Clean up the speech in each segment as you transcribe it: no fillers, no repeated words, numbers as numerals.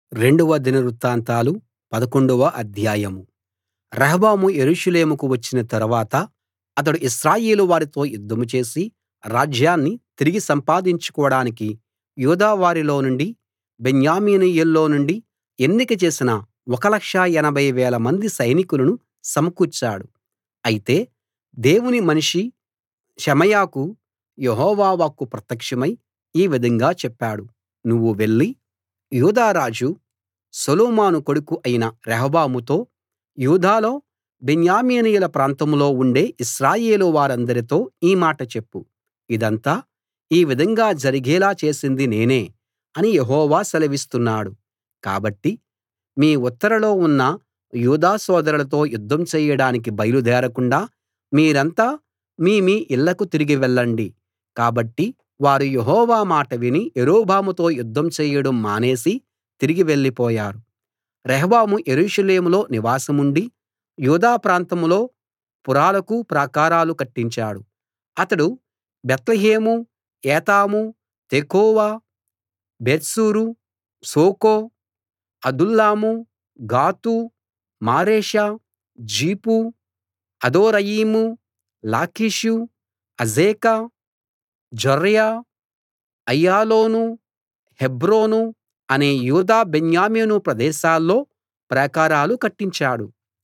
రెండవ దినవృత్తాంతాలు 11వ అధ్యాయం. రెహబాము యెరూషలేముకు వచ్చిన తరువాత అతడు ఇశ్రాయేలు వారితో యుద్ధం చేసి రాజ్యాన్ని తిరిగి సంపాదించుకోడానికి యూదా వారిలో నుండి బెన్యామీనీయుల్లో నుండి ఎన్నిక చేసిన 1 80,000 మంది సైనికులను సమకూర్చాడు. అయితే దేవుని మనిషి షెమయాకు యెహోవా వాక్కు ప్రత్యక్షమై ఈ విధంగా చెప్పాడు, నువ్వు వెళ్లి యూదా రాజు సొలొమోను కొడుకు అయిన రెహబాముతో యూదాలో బెన్యామీనీయుల ప్రాంతంలో ఉండే ఇశ్రాయేలు వారందరితో ఈ మాట చెప్పు, ఇదంతా ఈ విధంగా జరిగేలా చేసింది నేనే అని యెహోవా సెలవిస్తున్నాడు. కాబట్టి మీ ఉత్తరాలో ఉన్న యూదా సోదరులతో యుద్ధం చెయ్యడానికి బయలుదేరకుండా మీరంతా మీ మీ ఇళ్ళకు తిరిగి వెళ్ళండి. కాబట్టి వారు యెహోవా మాట విని యరొబాముతో యుద్ధం చెయ్యడం మానేసి తిరిగి వెళ్ళిపోయారు. రెహబాము యెరూషలేములో నివాసముండి యూదా ప్రాంతంలో పురాలకు ప్రాకారాలు కట్టించాడు. అతడు బేత్లెహేము, ఏతాము, తెకోవ, బేత్సూరు, సోకో, అదుల్లాము, గాతు, మారేషా, జీఫు, అదోరయీము, లాకీషు, అజేకా, జొర్యా, అయ్యాలోను, హెబ్రోను అనే యూదా బెన్యామీను ప్రదేశాల్లో ప్రాకారాలు కట్టించాడు.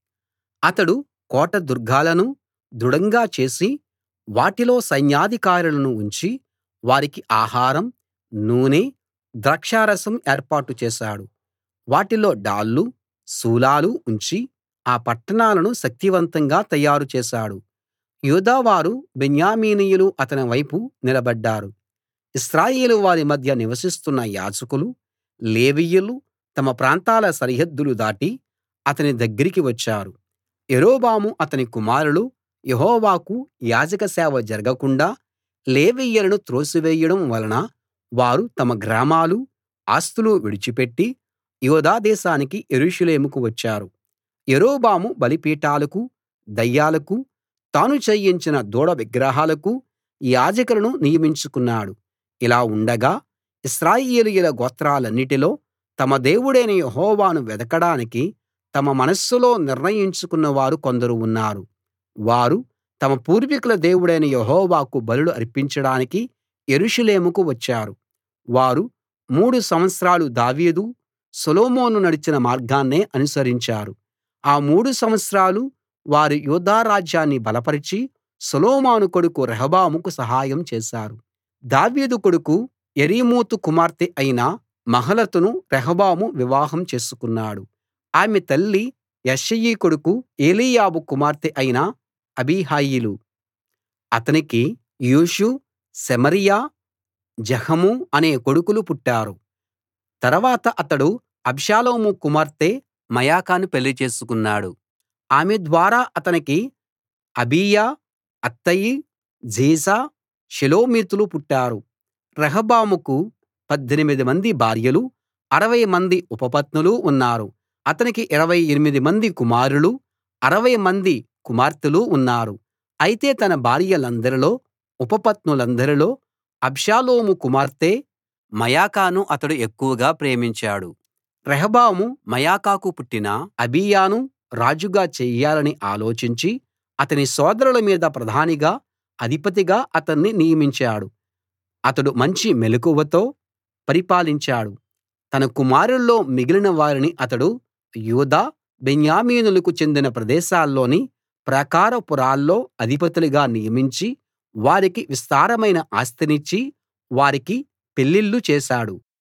అతడు కోట దుర్గాలను దృఢంగా చేసి వాటిలో సైన్యాధికారులను ఉంచి వారికి ఆహారం, నూనె, ద్రాక్షారసం ఏర్పాటు చేశాడు. వాటిలో డాళ్లు, శూలాలు ఉంచి ఆ పట్టణాలను శక్తివంతంగా తయారు చేశాడు. యూదావారు బెన్యామీనీయులు అతని వైపు నిలబడ్డారు. ఇశ్రాయేలు వారి మధ్య నివసిస్తున్న యాజకులు, లేవీయులు తమ ప్రాంతాల సరిహద్దులు దాటి అతని దగ్గరికి వచ్చారు. యరొబాము అతని కుమారులు యెహోవాకు యాజక సేవ జరగకుండా లేవీయులను త్రోసివేయడం వలన వారు తమ గ్రామాలు, ఆస్తులు విడిచిపెట్టి యూదా దేశానికి యెరూషలేముకు వచ్చారు. యరొబాము బలిపీఠాలకు, దయ్యాలకు, తాను చేయించిన దూడ విగ్రహాలకు యాజకులను నియమించుకున్నాడు. ఇలా ఉండగా ఇశ్రాయేలీయుల గోత్రాలన్నిటిలో తమ దేవుడైన యెహోవాను వెదకడానికి తమ మనస్సులో నిర్ణయించుకున్న వారు కొందరు ఉన్నారు. వారు తమ పూర్వీకుల దేవుడైన యెహోవాకు బలులు అర్పించడానికి యెరూషలేముకు వచ్చారు. వారు 3 సంవత్సరాలు దావీదు, సొలొమోను నడిచిన మార్గాన్నే అనుసరించారు. ఆ 3 సంవత్సరాలు వారు యూదా రాజ్యాన్ని బలపరచి సొలొమోను కొడుకు రెహబాముకు సహాయం చేశారు. దావీదు కొడుకు యెరీమోతు కుమార్తె అయిన మహలతును రెహబాము వివాహం చేసుకున్నాడు. ఆమె తల్లి యెష్షయి కొడుకు ఏలీయాబు కుమార్తె అయిన అబీహయీలు. అతనికి యూషు, సెమర్యా, జెహము అనే కొడుకులు పుట్టారు. తర్వాత అతడు అబ్షాలోము కుమార్తె మయకాను పెళ్లి చేసుకున్నాడు. ఆమె ద్వారా అతనికి అబీయా, అత్తయి, జీజా, షెలోమీతులు పుట్టారు. రెహబాముకు 18 మంది భార్యలు, 60 మంది ఉపపత్నులు ఉన్నారు. అతనికి 28 మంది కుమారులు, 60 మంది కుమార్తెలు ఉన్నారు. అయితే తన భార్యలందరిలో, ఉపపత్నులందరిలో అబ్షాలోము కుమార్తె మయకాను అతడు ఎక్కువగా ప్రేమించాడు. రెహబాము మయకాకు పుట్టిన అబీయాను రాజుగా చెయ్యాలని ఆలోచించి అతని సోదరుల మీద ప్రధానిగా, అధిపతిగా అతన్ని నియమించాడు. అతడు మంచి మెలకువతో పరిపాలించాడు. తన కుమారుల్లో మిగిలిన వారిని అతడు యూదా, బెన్యామీనులకు చెందిన ప్రదేశాల్లోని ప్రాకార పురాల్లో అధిపతులుగా నియమించి వారికి విస్తారమైన ఆస్తినిచ్చి వారికి పెళ్ళిళ్ళు చేశాడు.